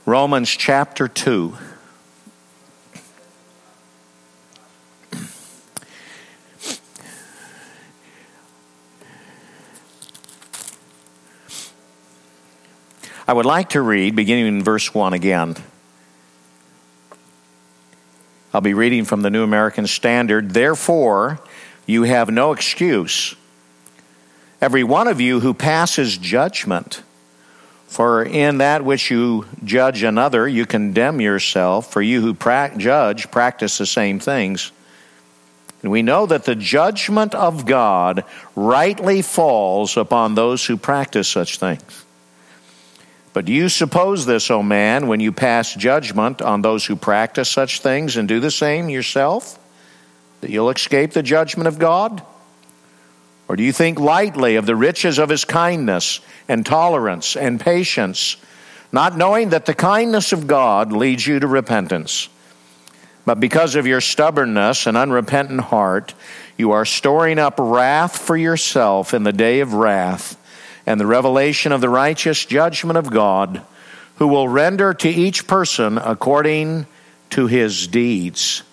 Romans chapter 2. I would like to read, beginning in verse 1 again. I'll be reading from the New American Standard. Therefore, you have no excuse, every one of you who passes judgment. For in that which you judge another, you condemn yourself. For you who judge practice the same things. And we know that the judgment of God rightly falls upon those who practice such things. But do you suppose this, O man, when you pass judgment on those who practice such things and do the same yourself, that you'll escape the judgment of God? Or do you think lightly of the riches of his kindness and tolerance and patience, not knowing that the kindness of God leads you to repentance? But because of your stubbornness and unrepentant heart, you are storing up wrath for yourself in the day of wrath and the revelation of the righteous judgment of God, who will render to each person according to his deeds.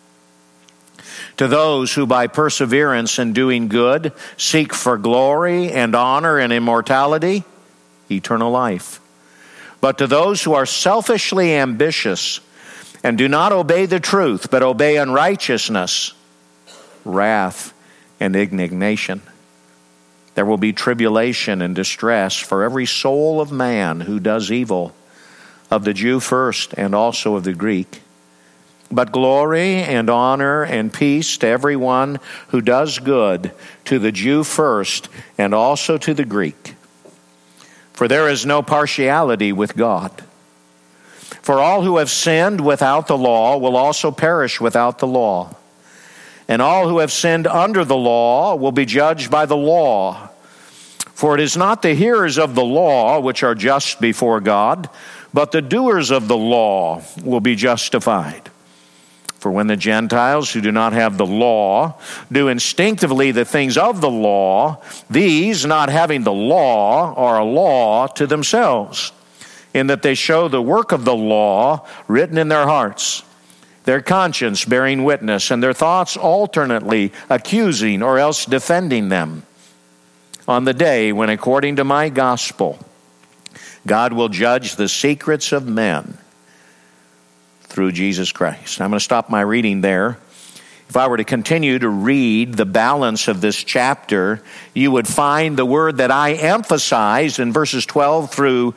To those who by perseverance in doing good seek for glory and honor and immortality, eternal life. But to those who are selfishly ambitious and do not obey the truth, but obey unrighteousness, wrath and indignation. There will be tribulation and distress for every soul of man who does evil, of the Jew first and also of the Greek. But glory and honor and peace to everyone who does good, to the Jew first and also to the Greek. For there is no partiality with God. For all who have sinned without the law will also perish without the law. And all who have sinned under the law will be judged by the law. For it is not the hearers of the law which are just before God, but the doers of the law will be justified. For when the Gentiles who do not have the law do instinctively the things of the law, these, not having the law, are a law to themselves, in that they show the work of the law written in their hearts, their conscience bearing witness, and their thoughts alternately accusing or else defending them, on the day when, according to my gospel, God will judge the secrets of men through Jesus Christ. I'm going to stop my reading there. If I were to continue to read the balance of this chapter, you would find the word that I emphasized in verses 12 through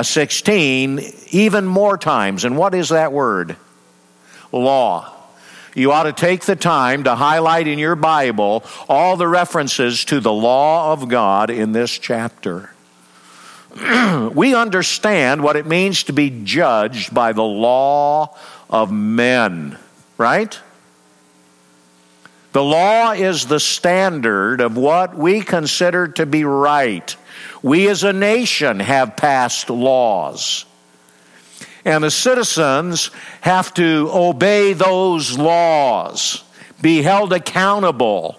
16 even more times. And what is that word? Law. You ought to take the time to highlight in your Bible all the references to the law of God in this chapter. We understand what it means to be judged by the law of men, right? The law is the standard of what we consider to be right. We as a nation have passed laws. And the citizens have to obey those laws, be held accountable.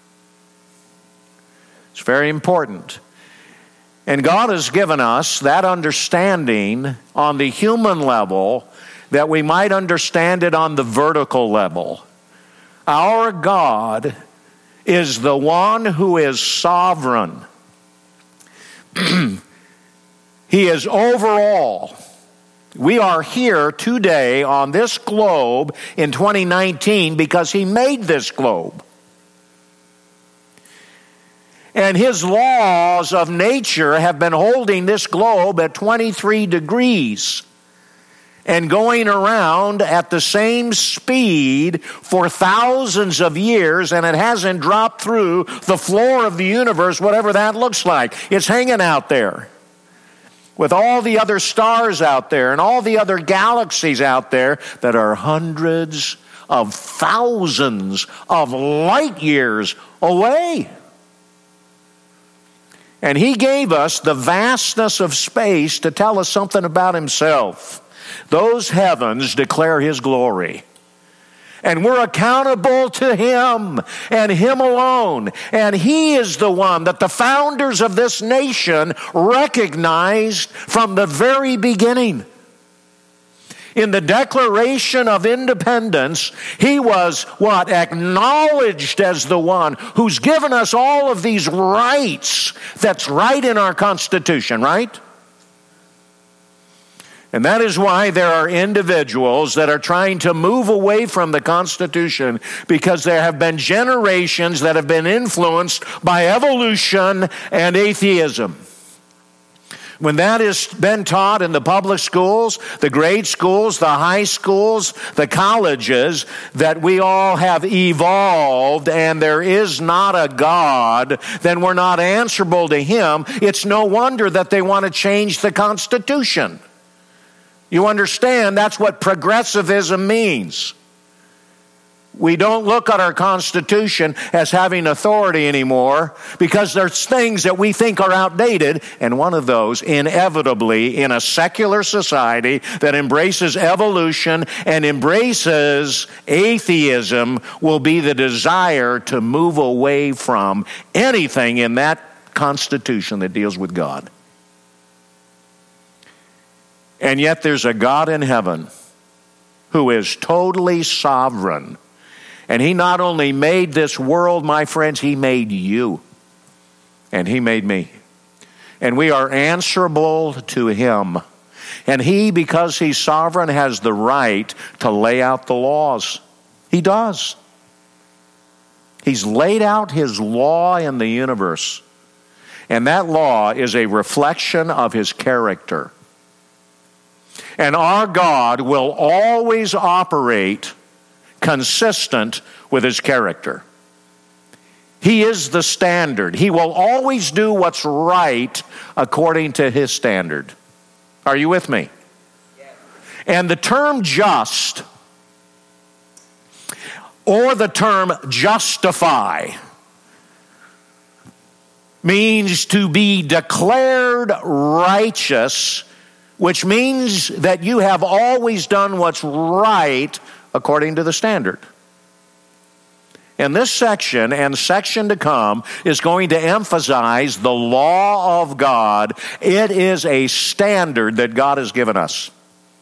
It's very important. And God has given us that understanding on the human level that we might understand it on the vertical level. Our God is the one who is sovereign. He is over all. We are here today on this globe in 2019 because He made this globe. And His laws of nature have been holding this globe at 23 degrees and going around at the same speed for thousands of years, and it hasn't dropped through the floor of the universe, whatever that looks like. It's hanging out there with all the other stars out there and all the other galaxies out there that are hundreds of thousands of light years away. And He gave us the vastness of space to tell us something about Himself. Those heavens declare His glory. And we're accountable to Him and Him alone. And He is the one that the founders of this nation recognized from the very beginning. In the Declaration of Independence, he was what? Acknowledged as the one who's given us all of these rights that's right in our Constitution, right? And that is why there are individuals that are trying to move away from the Constitution, because there have been generations that have been influenced by evolution and atheism. When that has been taught in the public schools, the grade schools, the high schools, the colleges, that we all have evolved and there is not a God, then we're not answerable to Him. It's no wonder that they want to change the Constitution. You understand, that's what progressivism means. We don't look at our Constitution as having authority anymore because there's things that we think are outdated, and one of those, inevitably, in a secular society that embraces evolution and embraces atheism, will be the desire to move away from anything in that Constitution that deals with God. And yet there's a God in heaven who is totally sovereign. And He not only made this world, my friends, He made you. And He made me. And we are answerable to Him. And He, because He's sovereign, has the right to lay out the laws. He does. He's laid out His law in the universe. And that law is a reflection of His character. And our God will always operate consistent with His character. He is the standard. He will always do what's right according to His standard. Are you with me? Yes. And the term just, or the term justify, means to be declared righteous, which means that you have always done what's right according to the standard. And this section and section to come is going to emphasize the law of God. It is a standard that God has given us.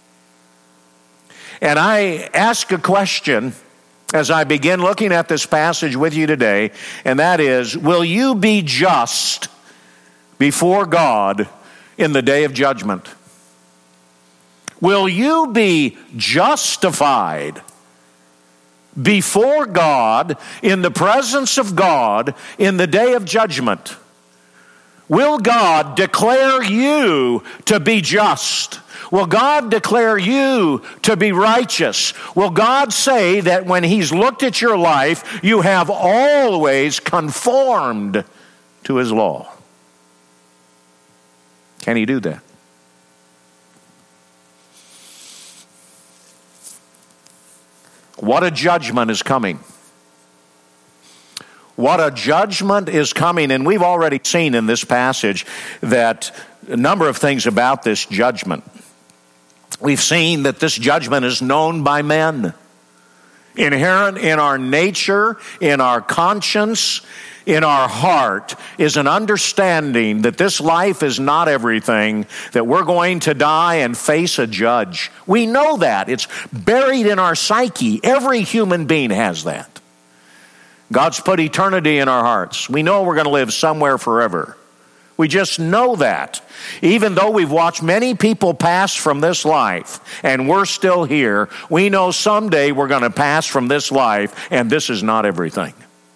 And I ask a question as I begin looking at this passage with you today, and that is, will you be just before God in the day of judgment? Will you be justified before God, in the presence of God, in the day of judgment? Will God declare you to be just? Will God declare you to be righteous? Will God say that when He's looked at your life, you have always conformed to His law? Can He do that? What a judgment is coming. What a judgment is coming. And we've already seen in this passage that a number of things about this judgment. We've seen that this judgment is known by men. Inherent in our nature, in our conscience, in our heart is an understanding that this life is not everything, that we're going to die and face a judge. We know that. It's buried in our psyche. Every human being has that. God's put eternity in our hearts. We know we're going to live somewhere forever. We just know that. Even though we've watched many people pass from this life and we're still here, we know someday we're going to pass from this life, and this is not everything.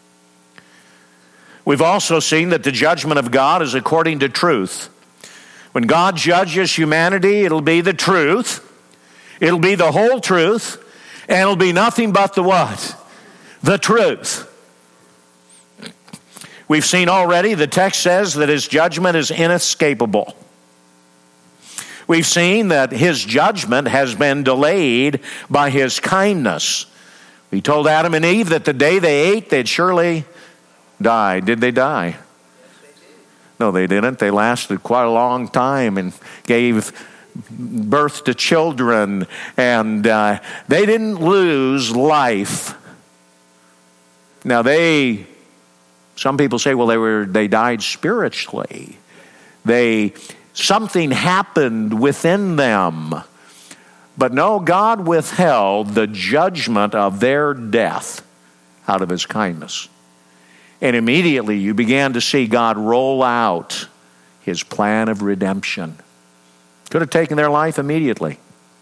We've also seen that the judgment of God is according to truth. When God judges humanity, it'll be the truth. It'll be the whole truth. And it'll be nothing but the what? The truth. We've seen already, the text says that His judgment is inescapable. We've seen that His judgment has been delayed by His kindness. He told Adam and Eve that the day they ate, they'd surely die. Did they die? Yes, they did. No, they didn't. They lasted quite a long time and gave birth to children, and they didn't lose life. Now some people say, well, they died spiritually. Something happened within them. But no, God withheld the judgment of their death out of his kindness. And immediately you began to see God roll out his plan of redemption. Could have taken their life immediately.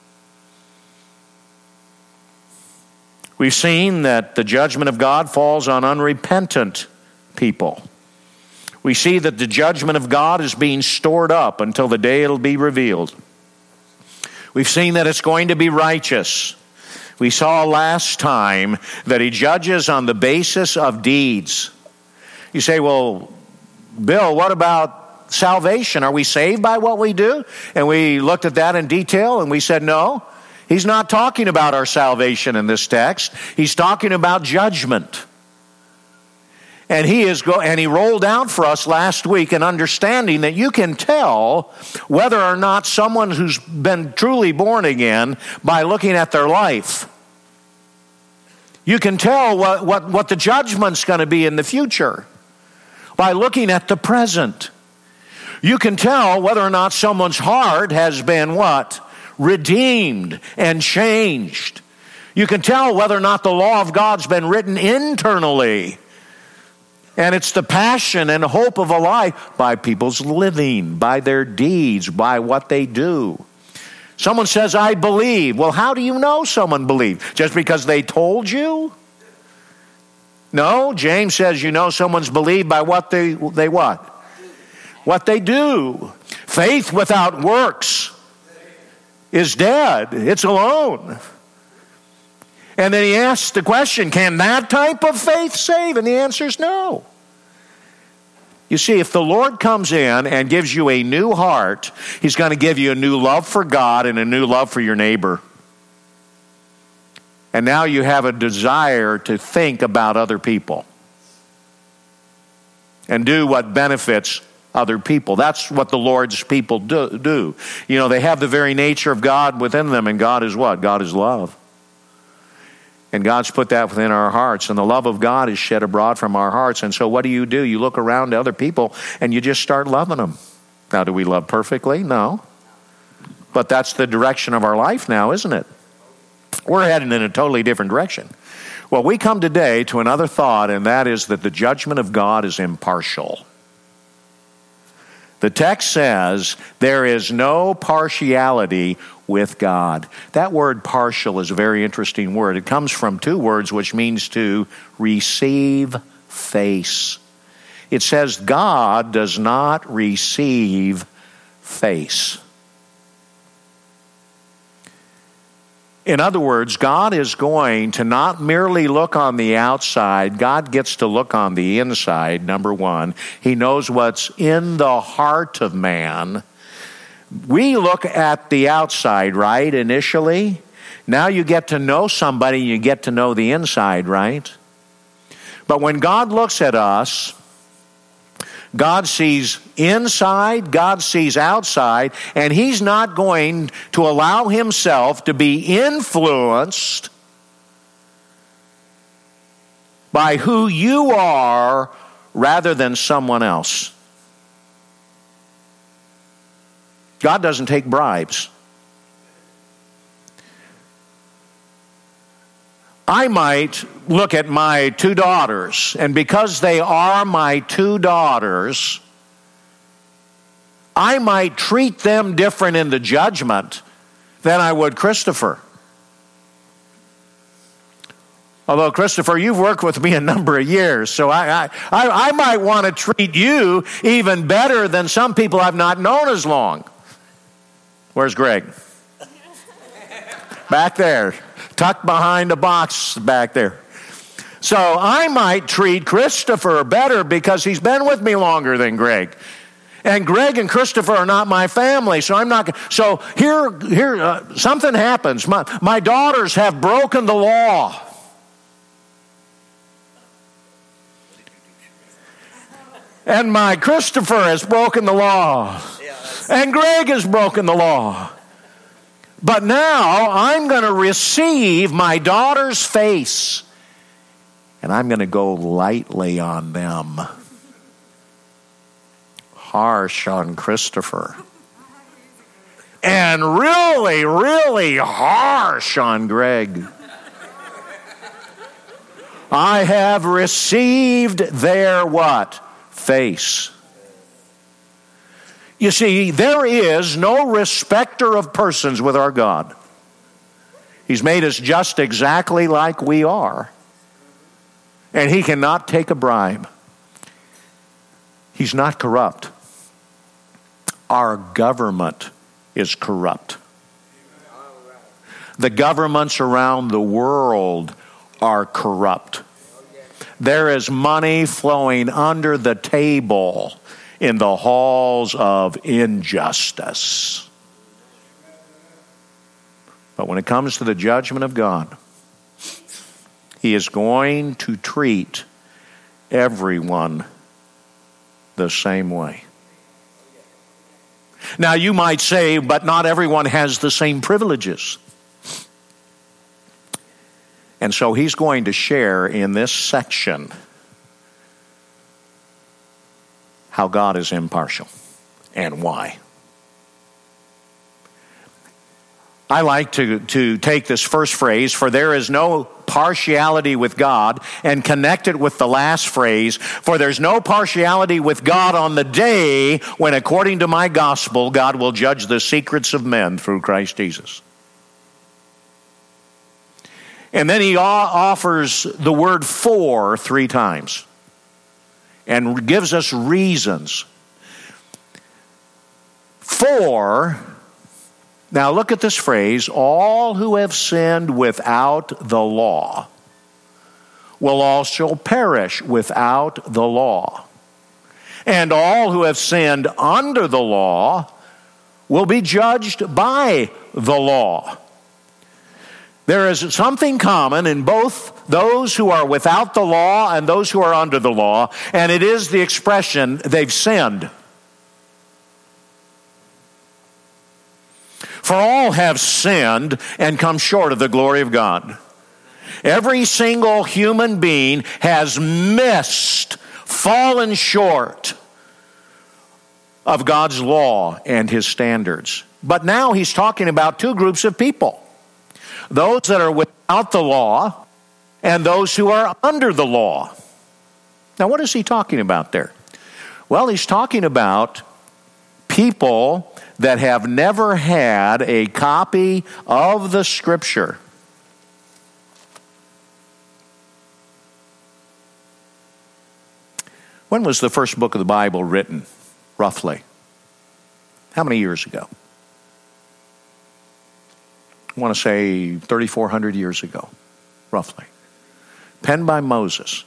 We've seen that the judgment of God falls on unrepentant people. We see that the judgment of God is being stored up until the day it'll be revealed. We've seen that it's going to be righteous. We saw last time that he judges on the basis of deeds. You say, well, Bill, what about salvation? Are we saved by what we do? And we looked at that in detail and we said, no. He's not talking about our salvation in this text. He's talking about judgment. And he rolled out for us last week an understanding that you can tell whether or not someone who's been truly born again by looking at their life. You can tell what the judgment's going to be in the future by looking at the present. You can tell whether or not someone's heart has been what? Redeemed and changed. You can tell whether or not the law of God's been written internally. And it's the passion and hope of a life by people's living, by their deeds, by what they do. Someone says, I believe. Well, how do you know someone believed? Just because they told you? No, James says you know someone's believed by what they what? What they do. Faith without works is dead. It's alone. And then he asks the question, can that type of faith save? And the answer is no. You see, if the Lord comes in and gives you a new heart, he's going to give you a new love for God and a new love for your neighbor. And now you have a desire to think about other people and do what benefits other people. That's what the Lord's people do. You know, they have the very nature of God within them, and God is what? God is love. And God's put that within our hearts, and the love of God is shed abroad from our hearts. And so what do? You look around to other people, and you just start loving them. Now, do we love perfectly? No. But that's the direction of our life now, isn't it? We're heading in a totally different direction. Well, we come today to another thought, and that is that the judgment of God is impartial. The text says there is no partiality with God. That word partial is a very interesting word. It comes from two words which means to receive face. It says God does not receive face. In other words, God is going to not merely look on the outside. God gets to look on the inside, number one. He knows what's in the heart of man. We look at the outside, right, initially. Now you get to know somebody, you get to know the inside, right? But when God looks at us, God sees inside, God sees outside, and he's not going to allow himself to be influenced by who you are rather than someone else. God doesn't take bribes. I might look at my two daughters, and because they are my two daughters, I might treat them different in the judgment than I would Christopher. Although, Christopher, you've worked with me a number of years, so I might want to treat you even better than some people I've not known as long. Where's Greg? Back there. Tucked behind a box back there. So I might treat Christopher better because he's been with me longer than Greg. And Greg and Christopher are not my family, so I'm not. So here, something happens. My daughters have broken the law. And my Christopher has broken the law. And Greg has broken the law. But now I'm going to receive my daughter's face, and I'm going to go lightly on them. Harsh on Christopher. and really, really harsh on Greg. I have received their what? Face. You see, there is no respecter of persons with our God. He's made us just exactly like we are. And He cannot take a bribe. He's not corrupt. Our government is corrupt. The governments around the world are corrupt. There is money flowing under the table in the halls of injustice. But when it comes to the judgment of God, He is going to treat everyone the same way. Now you might say, but not everyone has the same privileges. And so He's going to share in this section how God is impartial and why. I like to take this first phrase, for there is no partiality with God, and connect it with the last phrase, for there's no partiality with God on the day when, according to my gospel, God will judge the secrets of men through Christ Jesus. And then He offers the word for 3 times and gives us reasons. For, now look at this phrase, all who have sinned without the law will also perish without the law. And all who have sinned under the law will be judged by the law. There is something common in both those who are without the law and those who are under the law, and it is the expression, they've sinned. For all have sinned and come short of the glory of God. Every single human being has missed, fallen short of God's law and His standards. But now He's talking about 2 groups of people. Those that are without the law and those who are under the law. Now, what is He talking about there? Well, He's talking about people that have never had a copy of the Scripture. When was the first book of the Bible written, roughly? How many years ago? I want to say 3,400 years ago, roughly. Penned by Moses.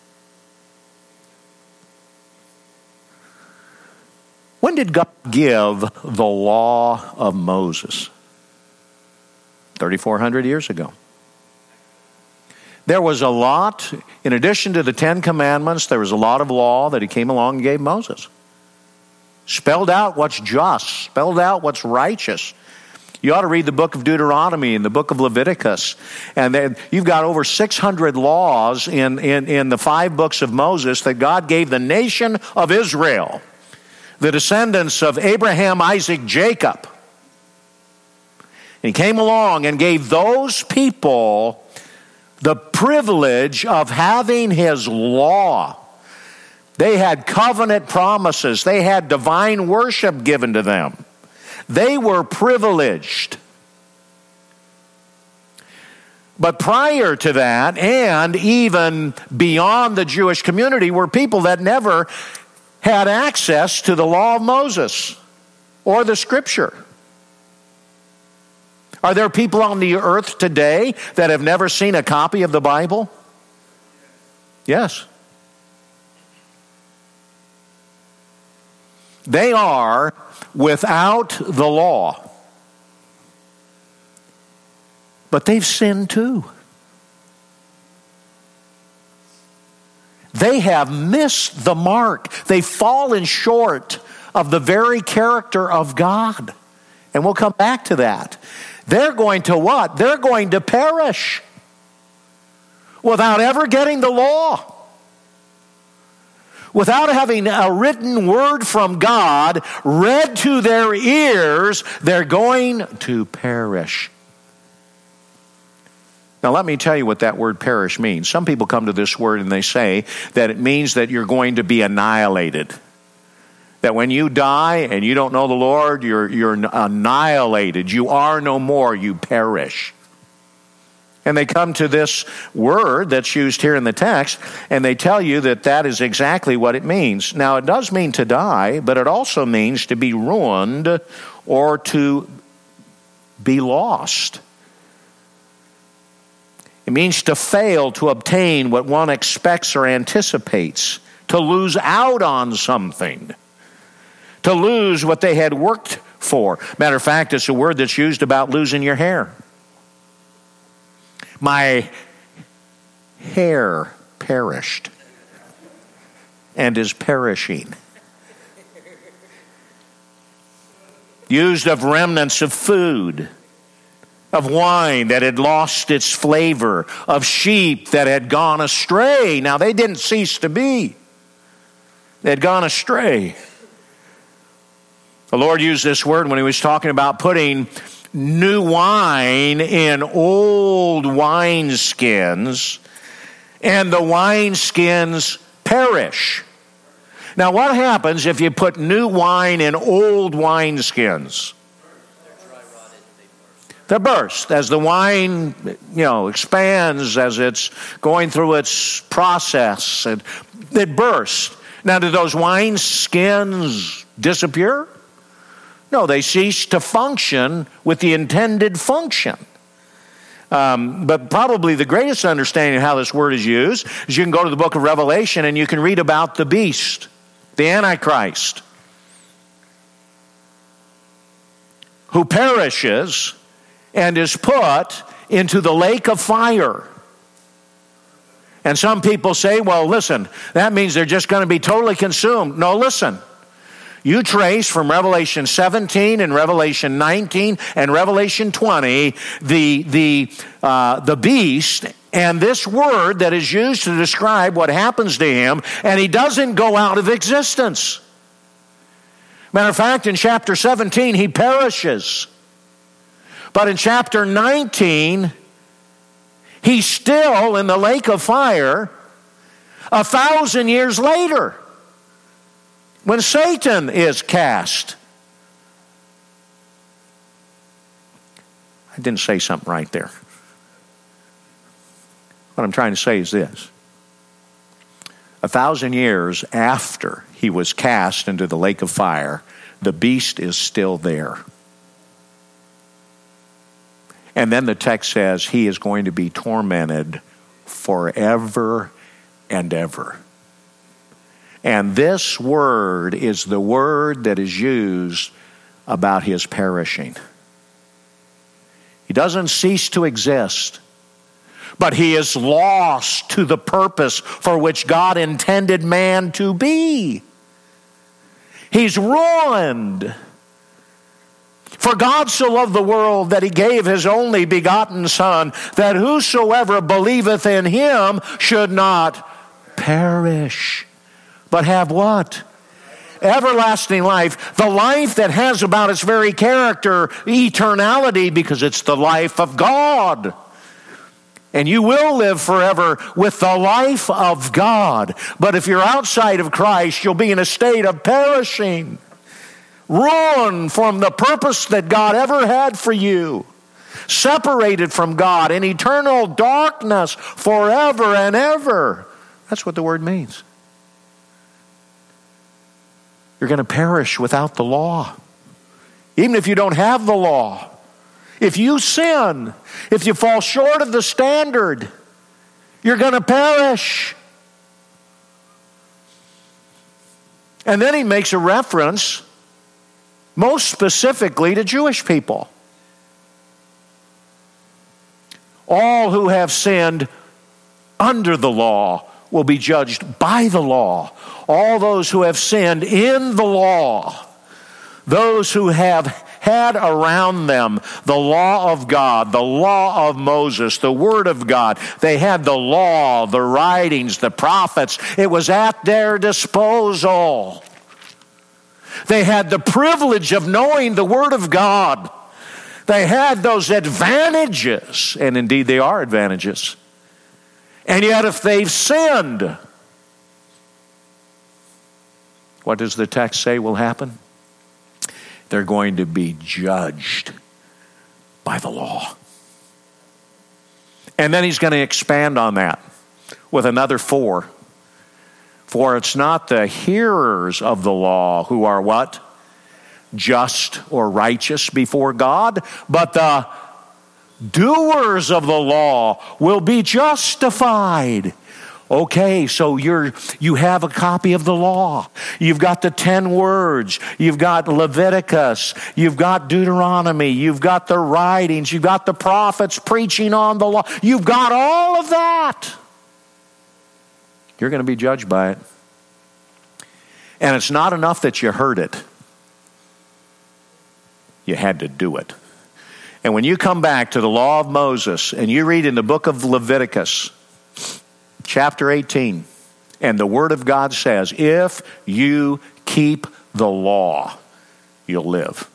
When did God give the law of Moses? 3,400 years ago. There was a lot, in addition to the 10 Commandments, there was a lot of law that He came along and gave Moses. Spelled out what's just, spelled out what's righteous. You ought to read the book of Deuteronomy and the book of Leviticus. And then you've got over 600 laws in the 5 books of Moses that God gave the nation of Israel, the descendants of Abraham, Isaac, Jacob. And He came along and gave those people the privilege of having His law. They had covenant promises. They had divine worship given to them. They were privileged. But prior to that, and even beyond the Jewish community, were people that never had access to the law of Moses or the Scripture. Are there people on the earth today that have never seen a copy of the Bible? Yes. They are without the law. But they've sinned too. They have missed the mark. They've fallen short of the very character of God. And we'll come back to that. They're going to what? They're going to perish without ever getting the law. without having a written word from God read to their ears, they're going to perish. Now, let me tell you what that word perish means. Some people come to this word and they say that it means that you're going to be annihilated. That when you die and you don't know the Lord, you're annihilated. You are no more. You perish. And they come to this word that's used here in the text, and they tell you that that is exactly what it means. Now, it does mean to die, but it also means to be ruined or to be lost. It means to fail to obtain what one expects or anticipates, to lose out on something, to lose what they had worked for. Matter of fact, it's a word that's used about losing your hair. My hair perished and is perishing. Used of remnants of food, of wine that had lost its flavor, of sheep that had gone astray. Now, they didn't cease to be. They had gone astray. The Lord used this word when he was talking about putting new wine in old wineskins, and the wineskins perish. Now, what happens if you put new wine in old wineskins? They burst. As the wine, expands, as it's going through its process, it bursts. Now, do those wineskins disappear? No, they cease to function with the intended function. But probably the greatest understanding of how this word is used is you can go to the book of Revelation and you can read about the beast, the Antichrist, who perishes and is put into the lake of fire. And some people say, well, listen, that means they're just going to be totally consumed. No, listen. You trace from Revelation 17 and Revelation 19 and Revelation 20 the beast and this word that is used to describe what happens to him, and he doesn't go out of existence. Matter of fact, in chapter 17, he perishes. But in chapter 19, he's still in the lake of fire 1,000 years later, when Satan is cast. I didn't say something right there. What I'm trying to say is this. 1,000 years after he was cast into the lake of fire, the beast is still there. And then the text says he is going to be tormented forever and ever. And this word is the word that is used about his perishing. He doesn't cease to exist, but he is lost to the purpose for which God intended man to be. He's ruined. For God so loved the world that he gave his only begotten Son, that whosoever believeth in him should not perish, but have what? Everlasting life. The life that has about its very character eternality, because it's the life of God. And you will live forever with the life of God. But if you're outside of Christ, you'll be in a state of perishing, ruined from the purpose that God ever had for you, separated from God in eternal darkness forever and ever. That's what the word means. You're going to perish without the law. Even if you don't have the law. If you sin, if you fall short of the standard, you're going to perish. And then he makes a reference, most specifically, to Jewish people. All who have sinned under the law will be judged by the law. All those who have sinned in the law, those who have had around them the law of God, the law of Moses, the Word of God. They had the law, the writings, the prophets. It was at their disposal. They had the privilege of knowing the Word of God. They had those advantages, and indeed they are advantages. And yet if they've sinned, what does the text say will happen? They're going to be judged by the law. And then he's going to expand on that with another 4. For it's not the hearers of the law who are what? Just or righteous before God, but the doers of the law will be justified. Okay, so you have a copy of the law. You've got the 10 words. You've got Leviticus. You've got Deuteronomy. You've got the writings. You've got the prophets preaching on the law. You've got all of that. You're going to be judged by it. And it's not enough that you heard it. You had to do it. And when you come back to the law of Moses and you read in the book of Leviticus, chapter 18, and the Word of God says, if you keep the law, you'll live.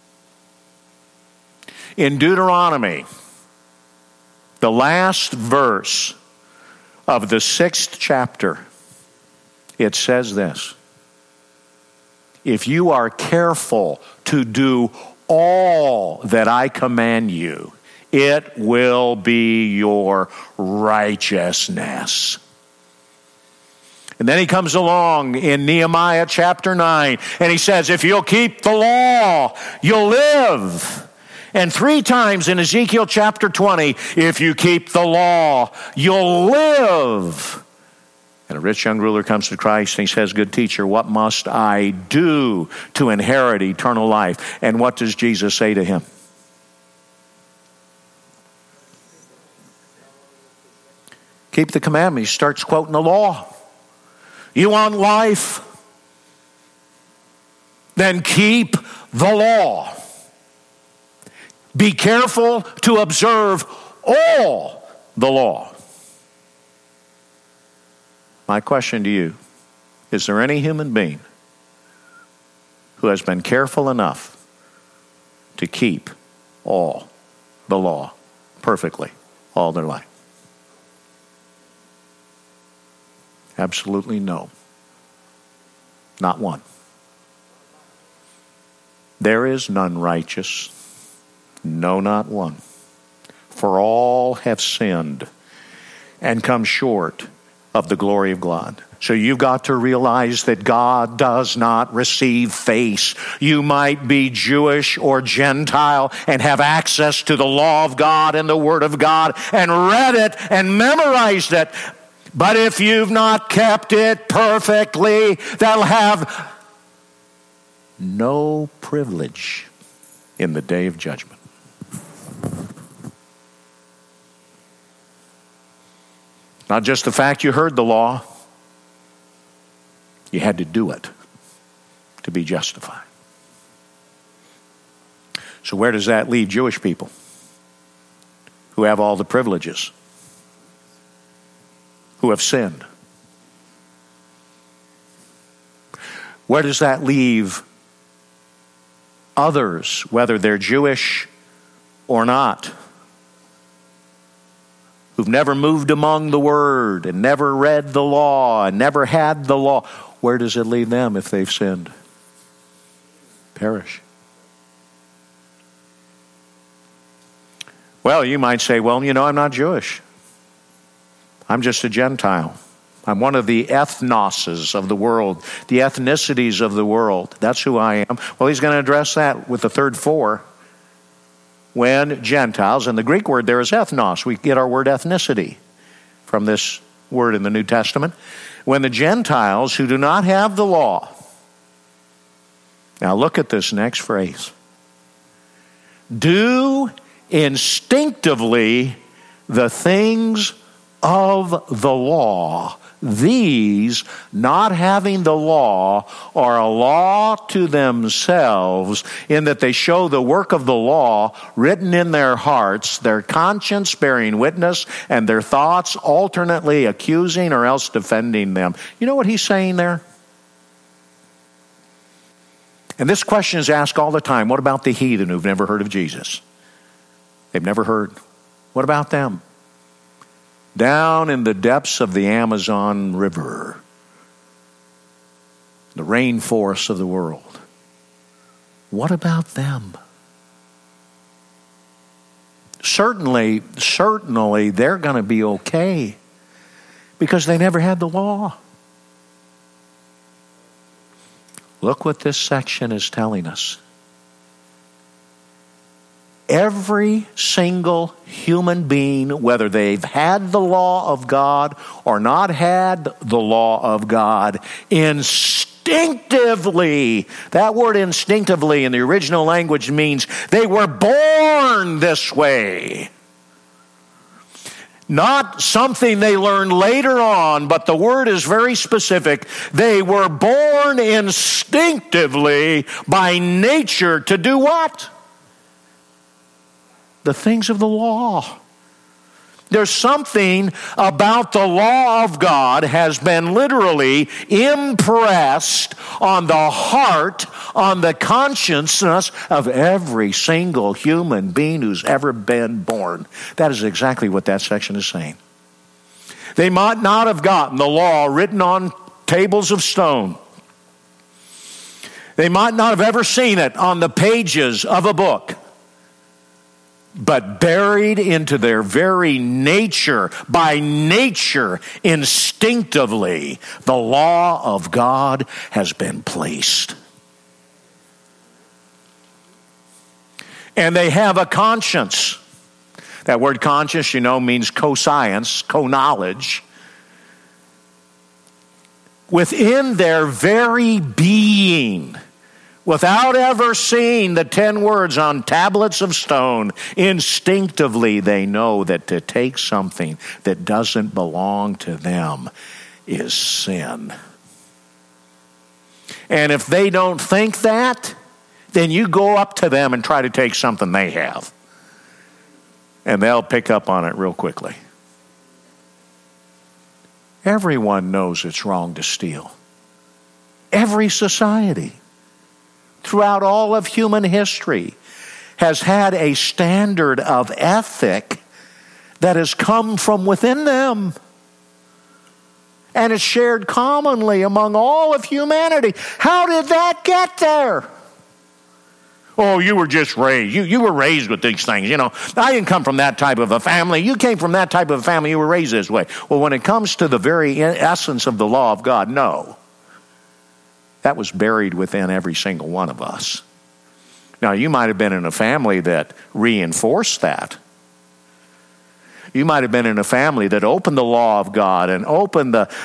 In Deuteronomy, the last verse of the 6th chapter, it says this: if you are careful to do all that I command you, it will be your righteousness. And then he comes along in Nehemiah chapter 9, and he says, if you'll keep the law, you'll live. And 3 times in Ezekiel chapter 20, if you keep the law, you'll live. And a rich young ruler comes to Christ and he says, good teacher, what must I do to inherit eternal life? And what does Jesus say to him? Keep the commandments. He starts quoting the law. You want life? Then keep the law. Be careful to observe all the law. My question to you, is there any human being who has been careful enough to keep all the law perfectly all their life? Absolutely no. Not one. There is none righteous, no, not one. For all have sinned and come short of the glory of God. So you've got to realize that God does not receive face. You might be Jewish or Gentile and have access to the law of God and the Word of God and read it and memorized it. But if you've not kept it perfectly, they'll have no privilege in the day of judgment. Not just the fact you heard the law, you had to do it to be justified. So where does that leave Jewish people who have all the privileges, who have sinned? Where does that leave others, whether they're Jewish or not, who've never moved among the Word and never read the law and never had the law? Where does it leave them if they've sinned? Perish. Well, you might say, well, I'm not Jewish. I'm just a Gentile. I'm one of the ethnoses of the world, the ethnicities of the world. That's who I am. Well, he's going to address that with the third 4. When Gentiles, and the Greek word there is ethnos. We get our word ethnicity from this word in the New Testament. When the Gentiles who do not have the law, now look at this next phrase, do instinctively the things of the law, These, not having the law, are a law to themselves, in that they show the work of the law written in their hearts, their conscience bearing witness, and their thoughts alternately accusing or else defending them. You know what he's saying there? And this question is asked all the time. What about the heathen who've never heard of Jesus? They've never heard. What about them? Down in the depths of the Amazon River, the rainforests of the world. What about them? Certainly, they're going to be okay because they never had the law. Look what this section is telling us. Every single human being, whether they've had the law of God or not had the law of God, instinctively, that word instinctively in the original language means they were born this way. Not something they learned later on, but the word is very specific. They were born instinctively by nature to do what? The things of the law. There's something about the law of God has been literally impressed on the heart, on the consciousness of every single human being who's ever been born. That is exactly what that section is saying. They might not have gotten the law written on tables of stone. They might not have ever seen it on the pages of a book. But buried into their very nature, by nature, instinctively, the law of God has been placed. And they have a conscience. That word conscience, means co-science, co-knowledge. Within their very being, without ever seeing the 10 words on tablets of stone, instinctively they know that to take something that doesn't belong to them is sin. And if they don't think that, then you go up to them and try to take something they have. And they'll pick up on it real quickly. Everyone knows it's wrong to steal. Every society, throughout all of human history, has had a standard of ethic that has come from within them. And it's shared commonly among all of humanity. How did that get there? Oh, you were just raised. You were raised with these things. I didn't come from that type of a family. You came from that type of a family. You were raised this way. Well, when it comes to the very essence of the law of God, no. That was buried within every single one of us. Now, you might have been in a family that reinforced that. You might have been in a family that opened the law of God and opened the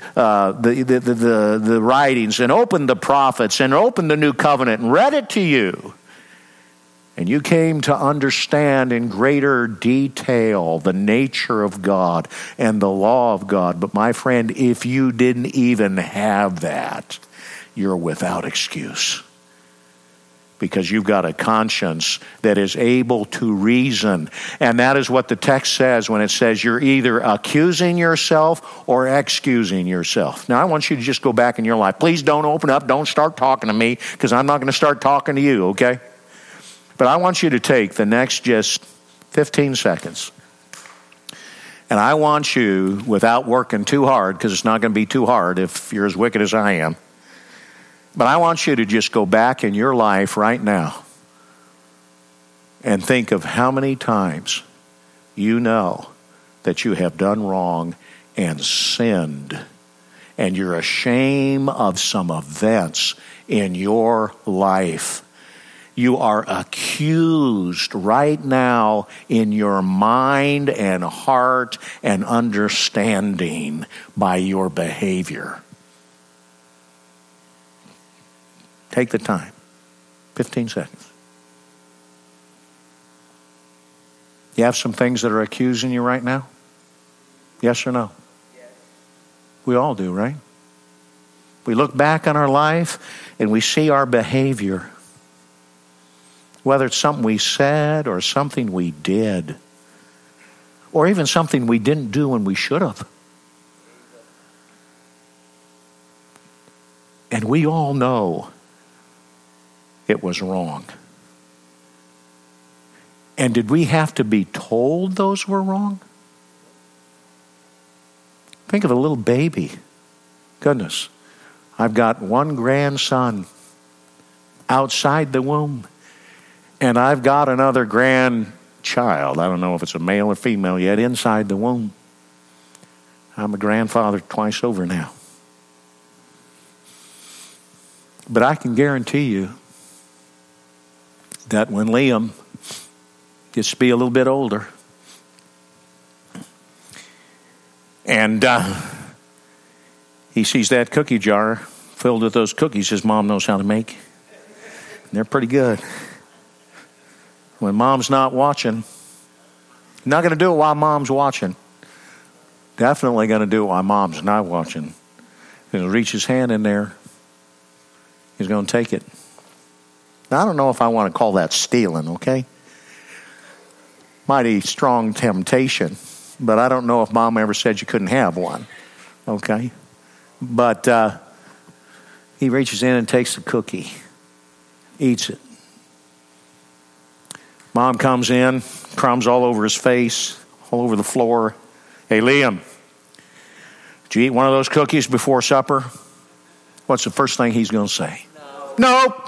writings and opened the prophets and opened the new covenant and read it to you. And you came to understand in greater detail the nature of God and the law of God. But my friend, if you didn't even have that, you're without excuse. Because you've got a conscience that is able to reason. And that is what the text says when it says you're either accusing yourself or excusing yourself. Now, I want you to just go back in your life. Please don't open up. Don't start talking to me, because I'm not going to start talking to you, okay? But I want you to take the next just 15 seconds. And I want you, without working too hard, because it's not going to be too hard if you're as wicked as I am, but I want you to just go back in your life right now and think of how many times you know that you have done wrong and sinned, and you're ashamed of some events in your life. You are accused right now in your mind and heart and understanding by your behavior. Take the time. 15 seconds. You have some things that are accusing you right now? Yes or no? Yes. We all do, right? We look back on our life and we see our behavior, whether it's something we said or something we did, or even something we didn't do when we should have. And we all know it was wrong. And did we have to be told those were wrong? Think of a little baby. Goodness, I've got one grandson outside the womb, and I've got another grandchild. I don't know if it's a male or female yet, inside the womb. I'm a grandfather twice over now. But I can guarantee you that when Liam gets to be a little bit older, and he sees that cookie jar filled with those cookies his mom knows how to make, and they're pretty good. When mom's not watching, not going to do it while mom's watching. Definitely going to do it while mom's not watching. He'll reach his hand in there. He's going to take it. Now, I don't know if I want to call that stealing, okay? Mighty strong temptation, but I don't know if mom ever said you couldn't have one, okay? But he reaches in and takes the cookie, eats it. Mom comes in, crumbs all over his face, all over the floor. Hey, Liam, did you eat one of those cookies before supper? What's the first thing he's going to say? No. Nope.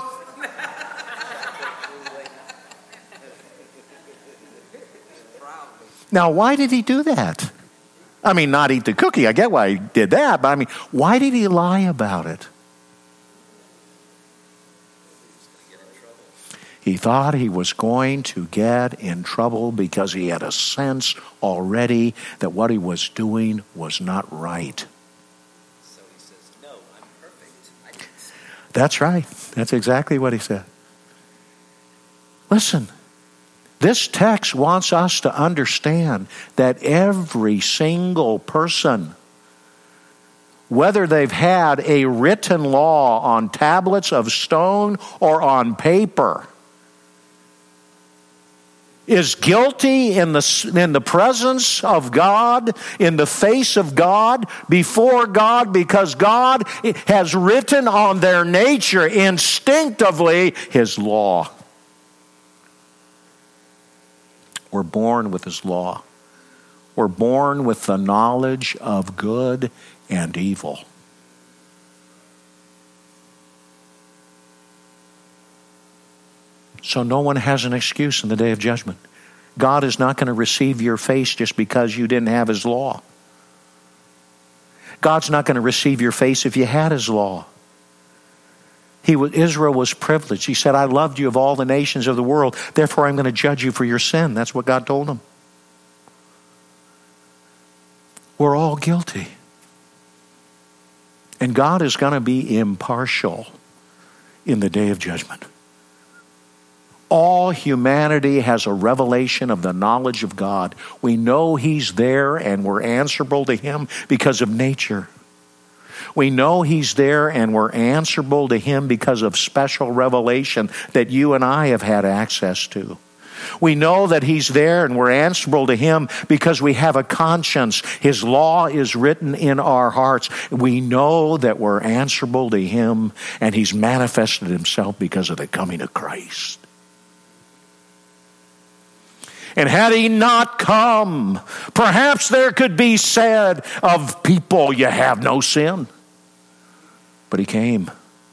Now, why did he do that? I mean, not eat the cookie. I get why he did that, but I mean, why did he lie about it? He thought he was going to get in trouble because he had a sense already that what he was doing was not right. So he says, no, I'm perfect. That's right. That's exactly what he said. Listen, this text wants us to understand that every single person, whether they've had a written law on tablets of stone or on paper, is guilty in the presence of God, in the face of God, before God, because God has written on their nature instinctively His law. We're born with His law. We're born with the knowledge of good and evil. So no one has an excuse in the day of judgment. God is not going to receive your face just because you didn't have His law. God's not going to receive your face if you had His law. Israel was privileged. He said, I loved you of all the nations of the world, therefore I'm going to judge you for your sin. That's what God told him. We're all guilty. And God is going to be impartial in the day of judgment. All humanity has a revelation of the knowledge of God. We know He's there and we're answerable to Him because of nature. We know He's there and we're answerable to Him because of special revelation that you and I have had access to. We know that He's there and we're answerable to Him because we have a conscience. His law is written in our hearts. We know that we're answerable to Him, and He's manifested Himself because of the coming of Christ. And had He not come, perhaps there could be said of people, you have no sin. But He came.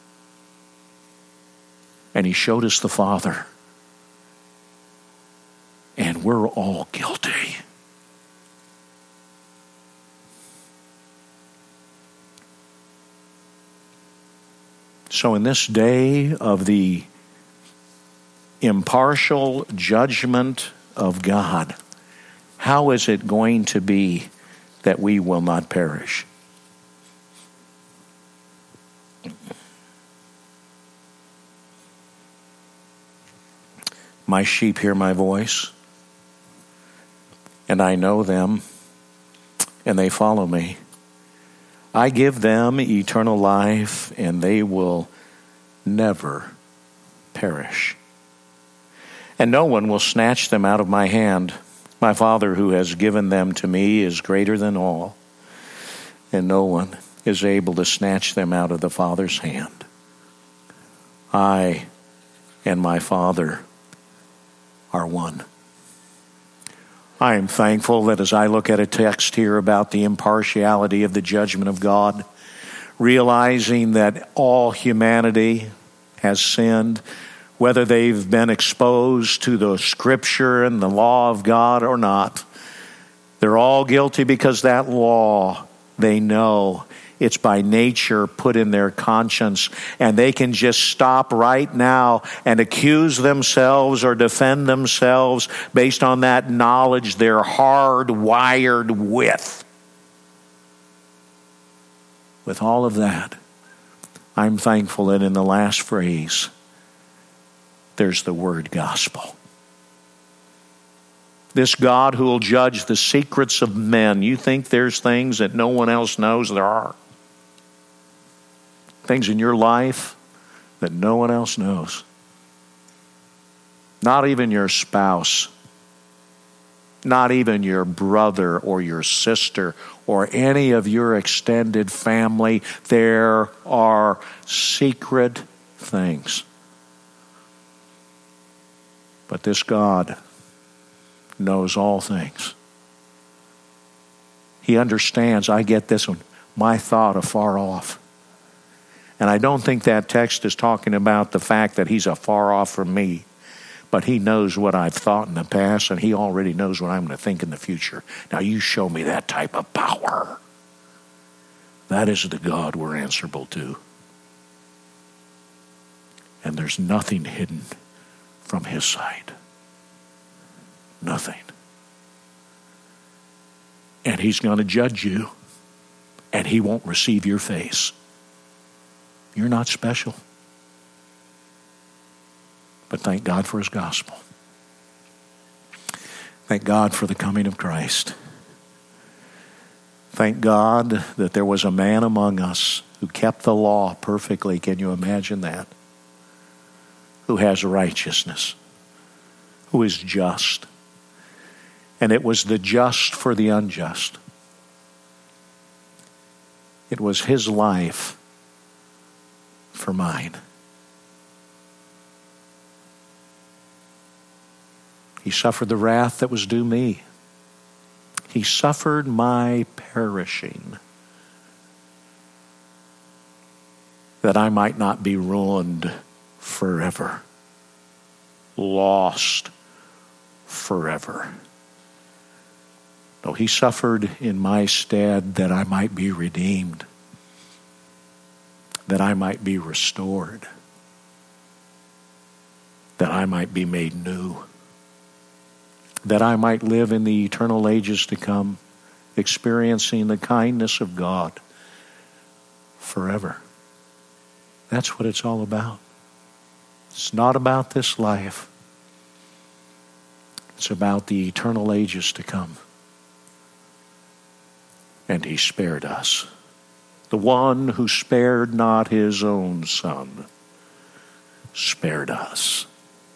And He showed us the Father. And we're all guilty. So in this day of the impartial judgment of God, how is it going to be that we will not perish? My sheep hear my voice, and I know them, and they follow me. I give them eternal life, and they will never perish. And no one will snatch them out of my hand. My Father who has given them to me is greater than all, and no one is able to snatch them out of the Father's hand. I and my Father are one. I am thankful that as I look at a text here about the impartiality of the judgment of God, realizing that all humanity has sinned, whether they've been exposed to the Scripture and the law of God or not, they're all guilty because that law, they know, it's by nature put in their conscience, and they can just stop right now and accuse themselves or defend themselves based on that knowledge they're hardwired with. With all of that, I'm thankful that in the last phrase, there's the word gospel. This God who will judge the secrets of men. You think there's things that no one else knows? There are. Things in your life that no one else knows. Not even your spouse. Not even your brother or your sister or any of your extended family. There are secret things. But this God knows all things. He understands. I get this one. My thought afar off. And I don't think that text is talking about the fact that he's afar off from me. But he knows what I've thought in the past, and he already knows what I'm going to think in the future. Now you show me that type of power. That is the God we're answerable to. And there's nothing hidden from his side. Nothing. And he's going to judge you, and he won't receive your face. You're not special. But thank God for his gospel. Thank God for the coming of Christ. Thank God that there was a man among us who kept the law perfectly. Can you imagine that? Who has righteousness. Who is just. And it was the just for the unjust. It was his life for mine. He suffered the wrath that was due me. He suffered my perishing, that I might not be ruined forever, lost forever. No, he suffered in my stead that I might be redeemed, that I might be restored, that I might be made new, that I might live in the eternal ages to come, experiencing the kindness of God forever. That's what it's all about. It's not about this life. It's about the eternal ages to come. And he spared us. The one who spared not his own son spared us.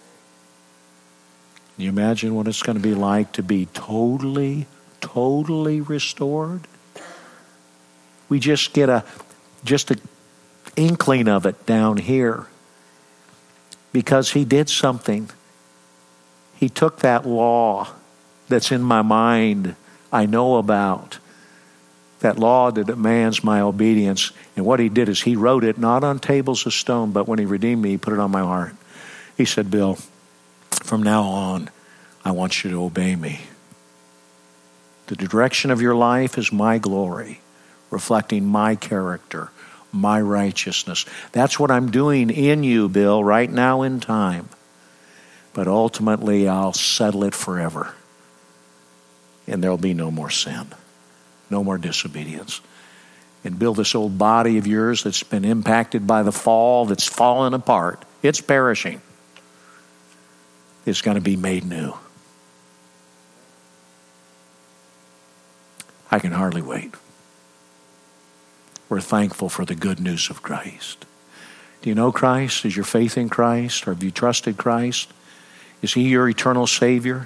Can you imagine what it's going to be like to be totally restored? We just get a inkling of it down here. Because he did something. He took that law that's in my mind, I know about, that law that demands my obedience. And what he did is he wrote it not on tables of stone, but when he redeemed me, he put it on my heart. He said, Bill, from now on, I want you to obey me. The direction of your life is my glory, reflecting my character, my righteousness. That's what I'm doing in you, Bill, right now in time. But ultimately, I'll settle it forever. And there'll be no more sin. No more disobedience. And Bill, this old body of yours that's been impacted by the fall, that's fallen apart, it's perishing. It's going to be made new. I can hardly wait. We're thankful for the good news of Christ. Do you know Christ? Is your faith in Christ? Or have you trusted Christ? Is He your eternal Savior?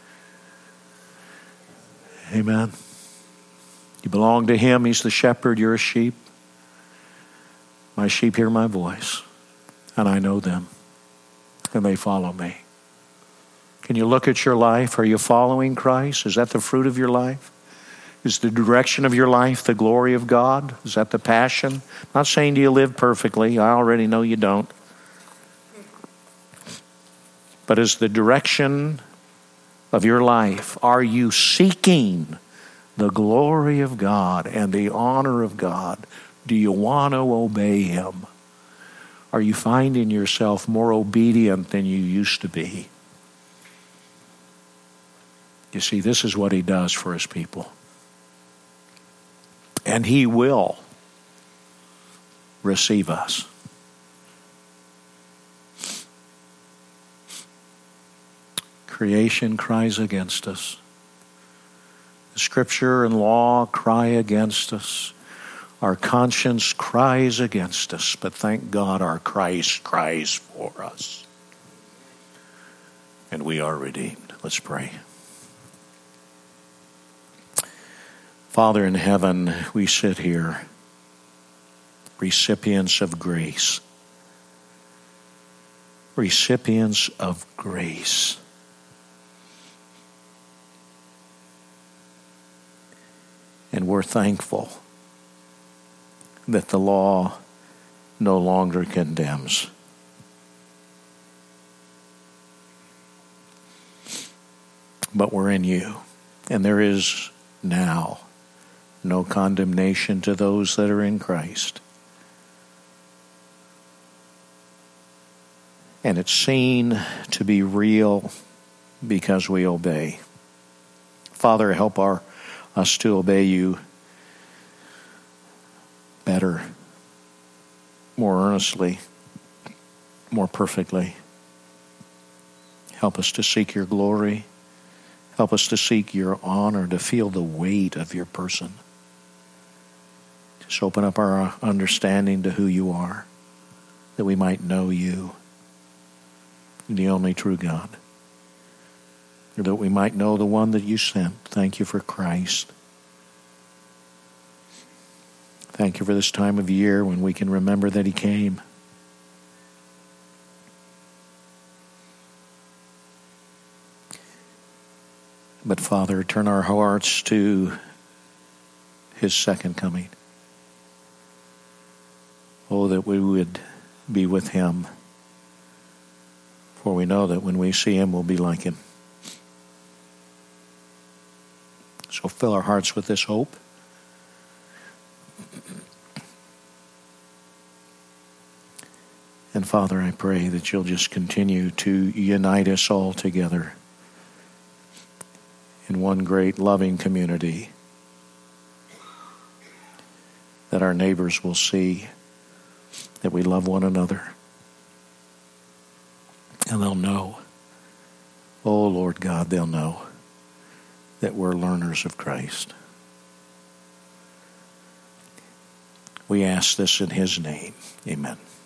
Amen. You belong to Him. He's the shepherd. You're a sheep. My sheep hear my voice, and I know them, and they follow me. Can you look at your life? Are you following Christ? Is that the fruit of your life? Is the direction of your life the glory of God? Is that the passion? I'm not saying do you live perfectly. I already know you don't. But is the direction of your life, are you seeking the glory of God and the honor of God? Do you want to obey Him? Are you finding yourself more obedient than you used to be? You see, this is what He does for His people. And He will receive us. Creation cries against us. The Scripture and law cry against us. Our conscience cries against us. But thank God our Christ cries for us. And we are redeemed. Let's pray. Father in heaven, we sit here, recipients of grace. Recipients of grace. And we're thankful that the law no longer condemns. But we're in You, and there is now no condemnation to those that are in Christ. And it's seen to be real because we obey. Father, help us to obey You better, more earnestly, more perfectly. Help us to seek Your glory. Help us to seek Your honor, to feel the weight of Your person. Just open up our understanding to who You are, that we might know You, the only true God, that we might know the one that You sent. Thank You for Christ. Thank You for this time of year when we can remember that He came. But Father, turn our hearts to His second coming. Oh, that we would be with Him. For we know that when we see Him, we'll be like Him. So fill our hearts with this hope. And Father, I pray that You'll just continue to unite us all together in one great loving community, that our neighbors will see that we love one another. And they'll know, oh Lord God, they'll know that we're learners of Christ. We ask this in His name. Amen.